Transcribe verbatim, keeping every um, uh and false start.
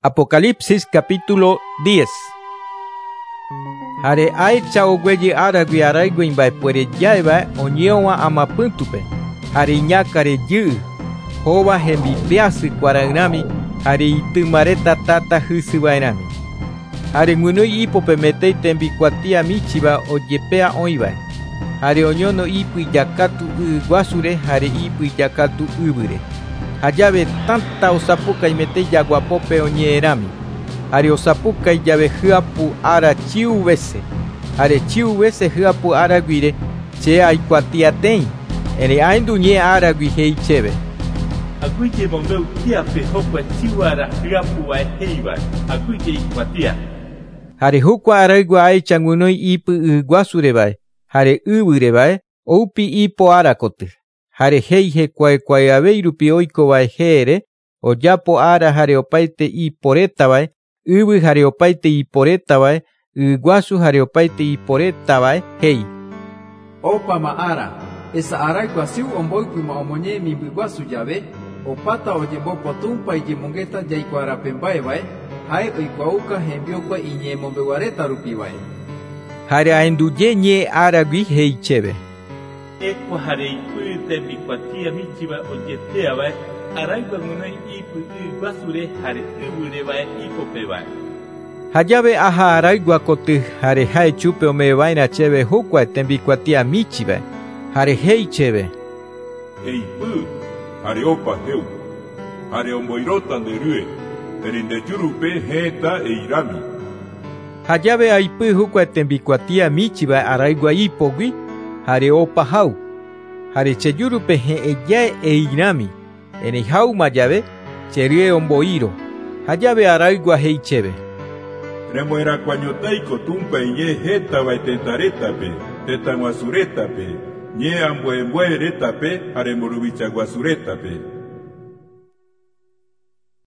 Apocalipsis capítulo diez. Hare aicha ogüeye aragui araigui imbaepuere yaeva oñeoa amapyntupe. Hare iñakare yɨ. Jova hembipeasy kuarayrami hare itýmareta tata hysyvaerami. Hare guinoi ipope metei tembikuatia míchiva ojepea oĩvae. Hare oñono ipy ijakatu y guasure hare ipy ijakatu yvyre. Jajave tanta osapukai metei jaguapópe oñe'ẽrami. Hare osapukai jave hyapu ára chiu vece. Hare chiu vece hyapu áraguire che aikuatiateĩ. Erei aendu ñe áragui hei chéve. Aguyje mombeu kiape hokua chiu ára hyapuvae heivae. Aguyje ikuatia. Hare hukua araigua aicha guinoi ipy y guasurevae. Hare yvyrevae oupi ipo árakoty. Hare hei hekuaekuae avei rupi oikovae jeere, ojapo ára hare opaite iporetavae, yvy hare opaite iporetavae, y guasu hare opaite iporetavae hei. Opama ára, esa araigua siu omboipyma omoñe'ẽ mimbyguasu jave, opáta ojembopotumpa ijemongeta jaikuaarápe mba'evae, hae oikuaúka hembiokue iñemombeuareta rupivae. Hare aenduje ñe áragui hei chéve. Ekua hare ipy tembikuatia míchiva ojepeavae, araigua guinoi ipy y guasure hare yvyrevae ipopevae. Jajave aha araigua koty hare hae chupe omevaína chéve hukua tembikuatia míchivae. Hare hei chéve. Eipy, hare opa heu, hare omboirota nderye, eri ndejúrupe héta eirami. Jajave aipy hukua tembikuatia míchivae araigua ipogui, hare opa hau. Hare chejúrupe he'ẽjae eirami. Erei hauma jave, cherye omboíro. Jajave araigua hei chéve. Remoerakuañotáiko tumpa iñe hétavae tentarétape, tetaguasurétape, ñe ambuembuerétape, hare mburuvichaguasurétape.